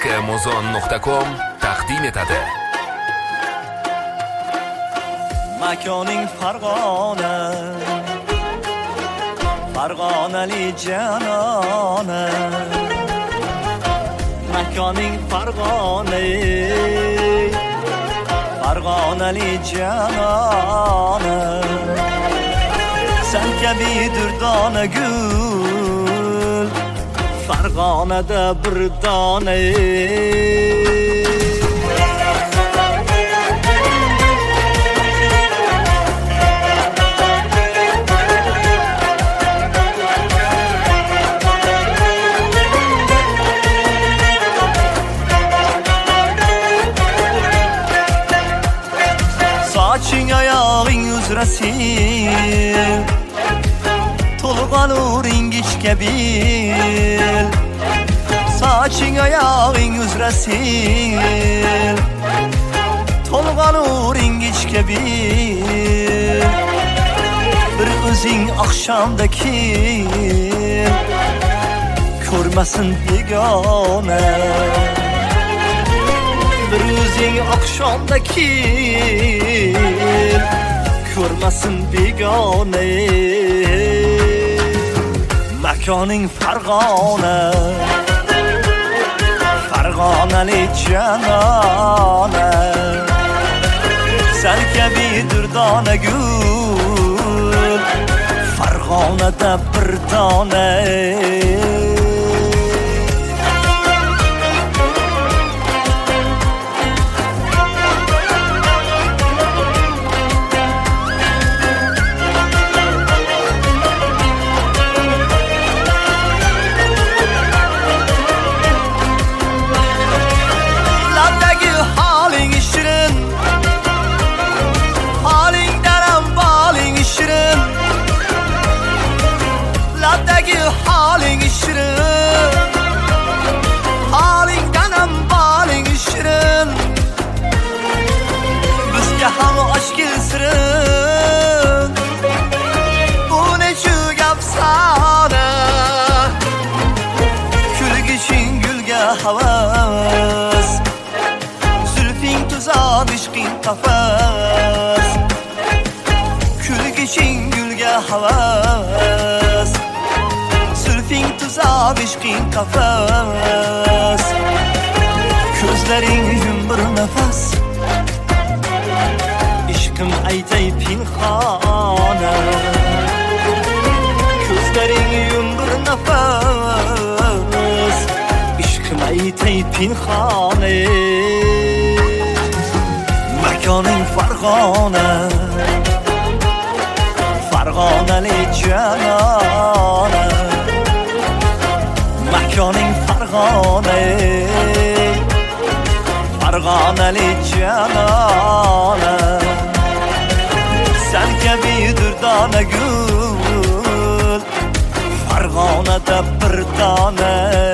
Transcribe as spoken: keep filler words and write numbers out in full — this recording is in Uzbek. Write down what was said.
amazon nuqta com taqdim etadi. Makoning Farg'ona, Farg'onali janona. Makoning Farg'ona, Farg'onali janona. Sen kabi durdona gul, Farg'onada bir dona. Soching oyog'ing uzrasin, to'lg'an uring ichga bil. Soching oyog'ing uzrasin, to'lg'an uring ichga bil. Bir o'zing oqshomda kel, ko'rmasin begona. Bir o'zing oqshomda kel, ko'rmasin begona. Makoning Farg'ona, Farg'onali janona. Sen kabi durdona gul, Farg'onada bir dona. Haling shirin, halingdan ham boling shirin. Bizga ham osh kelsirin, bu necha gap sana. Kulgishing gulga havas, zulfing tuzar ishqing qafas. Kulgishing gulga havas, zulfing tuzar ishqing qafas. Ko'zlaring yum bir nafas, ishqim aytay pinhona. Ko'zlaring yum bir nafas, ishqim aytay pinhona. Makoning Farg'ona, Farg'onali janona. Makoning Farg'ona, Farg'onali janona. Sen kabi durdona gul, Farg'onada bir dona.